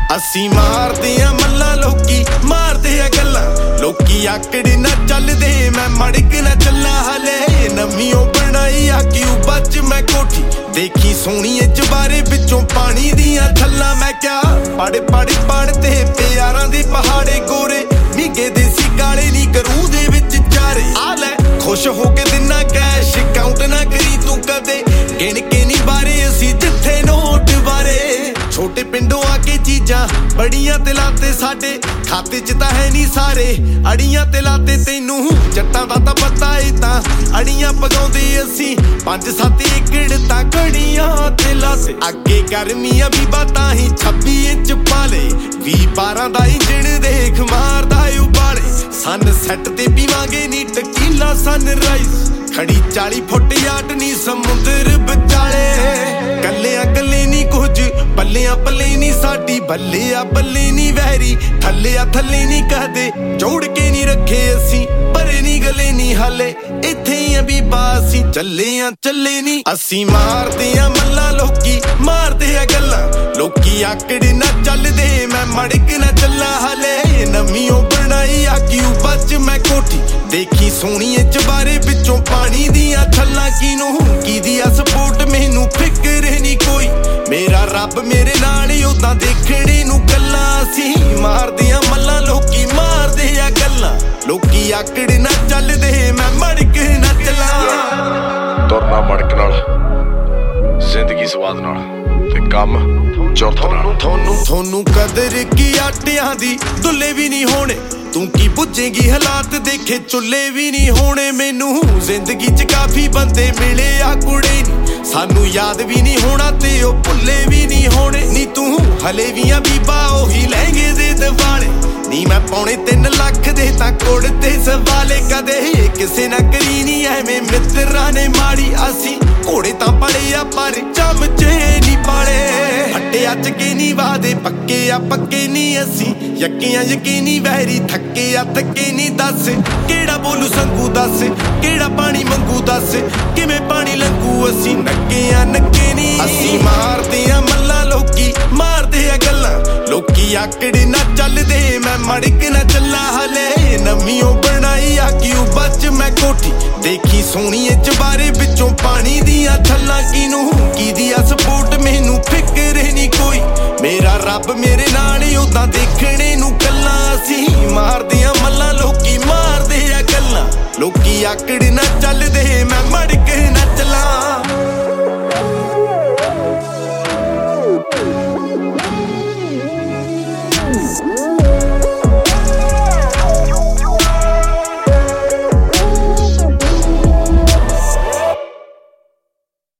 ਅਸੀਂ ਮਾਰਦੇ ਆ ਮੱਲਾਂ ਲੋਕੀ ਮਾਰਦੇ ਆ ਗੱਲਾਂ ਲੋਕੀ ਆਕੜੇ ਨਾ ਚੱਲਦੇ ਮੈਂ ਮੜਕ ਨਾ ਚੱਲਾ ਹਲੇ ਨਵੀਂ ਓ ਬਣਾਈ ਆ ਕਿਉਂ ਬੱਚ ਮੈਂ ਕੋਠੀ ਦੇਖੀ ਸੋਹਣੀਏ ਚਬਾਰੇ ਵਿੱਚੋਂ ਪਾਣੀ ਦੀਆਂ ਥੱਲਾਂ ਮੈਂ ਕਿਹਾ ਪੜ ਤੇ ਪਿਆਰਾਂ ਦੇ ਪਹਾੜੇ ਗੋਰੇ ਨਿੱਗੇ ਦੇਸੀ ਕਾਲੇ ਨੀ ਕਰੂ ਦੇ ਵਿੱਚ ਚਾਰੇ ਆ ਲੈ ਖੁਸ਼ ਹੋ ਕੇ ਦਿਨਾ ਕੈਸ਼ ਕਾਊਂਟ ਨਾ ਕਰੀ ਤੂੰ ਕਦੇ ਗਿਣ ਕੇ ਨੀ ਬਾਰੇ ਅਸੀਂ ਜਿੱਥੇ ਨੋਟ ਬਾਰੇ ਛੋਟੇ ਪਿੰਡੋਂ ਆ ਕੇ ਚੀਜ਼ਾਂ ਬੜੀਆਂ ਤੇ ਲਾਤੇ ਸਾਡੇ ਖਾਤੇ ਚ ਤਾਂ ਹੈ ਨੀ ਸਾਰੇ ਅੜੀਆਂ ਤੇ ਲਾਤੇ ਤੈਨੂੰ ਜੱਟਾਂ ਦਾ ਤਾਂ ਪਤਾ ਏ ਤਾਂ ਅੜੀਆਂ ਪਗਾਉਂਦੇ ਅਸੀਂ 5-7 ਏਕੜ ਤਾਂ ਕੜੀਆਂ ਤੇ ਲਾਤੇ ਅੱਗੇ ਗਰਮੀਆਂ ਵੀ ਬਾਤਾਂ ਹੀ 26 ਇੰਚ ਪਾਲੇ 20-12 ਦਾ ਇੰਜਣ ਦੇਖ ਮਾਰਦਾ ਉਬਾਲੇ ਸਨ ਸੈੱਟ ਤੇ ਪੀਵਾਂਗੇ ਨੀ ਟਕੀਲਾ ਸਨਰਾਈਜ਼ ਖੜੀ 40 ਫੁੱਟ ਯਾਟ ਨੀ ਸਮੁੰਦਰ ਵਿਚਾਲੇ ਕੱਲੇ ਨੀ ਕੁਝ ਬੱਲਿਆਂ ਪੱਲੇ ਨੀ ਸਾਡੀ ਬੱਲੇ ਨੀ ਵਹਿਰੀ ਥੱਲੇ ਨੀ ਕਹਦੇ ਜੋੜ ਕੇ ਨੀ ਰੱਖੇ ਅਸੀਂ ਪਰੇ ਨੀ ਗਲੇ ਨੀ ਹਾਲੇ ਇੱਥੇ ਆ ਬੀਬਾ ਅਸੀਂ ਚੱਲੇ ਨੀ ਅਸੀਂ ਮਾਰਦੇ ਆ ਮੱਲਾਂ ਲੋਕੀ ਮਾਰਦੇ ਆ ਗੱਲਾਂ ਲੋਕੀ ਆਕੜੇ ਨਾ ਚੱਲਦੇ ਮੈਂ ਮੜਕ ਨਾ ਚੱਲਾ ਹਲੇ ਨਵੀਂ ਓ ਬਣਾਈ ਆ ਕਿਉਂ ਬੱਚ ਮੈਂ ਕੋਠੀ ਦੇਖੀ ਸੋਹਣੀਏ ਚਬਾਰੇ ਵਿੱਚੋਂ ਪਾਣੀ ਦੀਆਂ ਥੱਲਾਂ ਕਿਹਦੀ ਆ ਸਪੋਰਟ ਮੈਨੂੰ ਫਿਕਰ ਨੀ ਕੋਈ ਮੇਰਾ ਰੱਬ ਮੇਰੇ ਨਾਲ ਉਦਾਂ ਦੇਖਣੇ ਨੂੰ ਗੱਲਾਂ ਅਸੀਂ ਮਾਰਦੇ ਆ ਮੱਲਾਂ ਲੋਕੀ ਮਾਰਦੇ ਆ ਗੱਲਾਂ ਲੋਕੀ ਆਕੜ ਨਾ ਚੱਲਦੇ ਮੈਂ ਮੜਕ ਨਾ ਚੱਲਾਂ ਤੁਰਨਾ ਮੜਕ ਨਾਲ ਜ਼ਿੰਦਗੀ ਸਵਾਦ ਨਾਲ ਤੇ ਕੰਮ ਜੁਰਤ ਨਾਲ ਤੁਹਾਨੂੰ ਕਦਰ ਕੀ ਆਟਿਆਂ ਦੀ ਦੁੱਲੇ ਵੀ ਨਹੀਂ ਹੋਣੇ ਤੂੰ ਕੀ ਪੁੱਛੇਂਗੀ ਹਾਲਾਤ ਦੇਖੇ ਚੁੱਲੇ ਵੀ ਨਹੀਂ ਹੋਣੇ ਮੈਨੂੰ ਜ਼ਿੰਦਗੀ 'ਚ ਕਾਫੀ ਬੰਦੇ ਮਿਲੇ ਆ ਕੁੜੇ ਨੀ ਸਾਨੂੰ ਯਾਦ ਵੀ ਨਹੀਂ ਹੋਣਾ ਤੇ ਉਹ ਭੁੱਲੇ ਵੀ ਨਹੀਂ ਹੋਣੇ ਨੀ ਤੂੰ ਹਲੇ ਵੀ ਆ ਬੀਬਾ ਉਹੀ ਲਹਿੰਗੇ ਦੇ ਦਿਵਾਲੇ ਨੀ ਮੈਂ ਪੌਣੇ 3 ਲੱਖ ਦੇ ਤਾਂ ਕੋੜ ਤੇ ਸਵਾਲੇ ਕਦੇ ਕਿਸੇ ਨਾ ਕਰੀ ਨੀ ਐਵੇਂ ਮਿੱਤਰਾਂ ਨੇ ਮਾੜੀ ਅਸੀਂ ਘੋੜੇ ਤਾਂ ਪੜੇ ਆ ਪਰ ਚਮਚੇ ਨੀ ਪਾਲੇ ਹੱਟਿਆ ਚੱਕੇ ਨੀ ਵਾਦੇ ਪੱਕੇ ਨੀ ਅਸੀਂ ਯਕੀਨੀ ਵਹਿਰੀ ਥੱਕੇ ਨੀ ਦੱਸ ਕਿਹੜਾ ਬੋਲੂ ਸੰਗੂ ਦੱਸ ਕਿਹੜਾ ਪਾਣੀ ਮੰਗੂ ਦੱਸ ਕਿਵੇਂ ਪਾਣੀ ਲੰਗੂ ਅਸੀਂ ਨੱਕੇ ਨੀ ਅਸੀਂ ਮਾਰਦੇ ਆ ਮੱਲਾਂ ਲੋਕੀ ਮਾਰਦੇ ਆ ਗੱਲਾਂ ਲੋਕੀ ਆਕੜੇ ਨਾ ਚੱਲਦੇ ਮੈਂ ਮੜਕ ਨਾ ਚੱਲਾ ਹਲੇ ਨਵੀਂ ਓ ਬਣਾਈ ਆ ਕਿਉਂ ਬੱਚ ਮੈਂ ਕੋਠੀ ਦੇਖੀ ਸੋਹਣੀਏ ਚਬਾਰੇ ਵਿੱਚੋਂ ਪਾਣੀ ਦੀਆਂ ਥੱਲਾਂ ਕਿਹਦੀ ਆ ਸਪੋਰਟ ਮੈਨੂੰ ਫਿਕਰ ਨੀ ਕੋਈ ਮੇਰਾ ਰੱਬ ਮੇਰੇ ਨਾਲ ਉਦਾਂ ਦੇਖਣੇ ਨੂੰ ਗੱਲਾਂ ਅਸੀਂ ਮਾਰਦੇ ਆ ਮੱਲਾਂ ਲੋਕੀ ਮਾਰਦੇ ਆ ਗੱਲਾਂ ਲੋਕੀ ਆਕੜ ਨਾ ਚੱਲਦੇ ਮੈਂ ਮੜਕ ਨਾ ਚੱਲਾਂ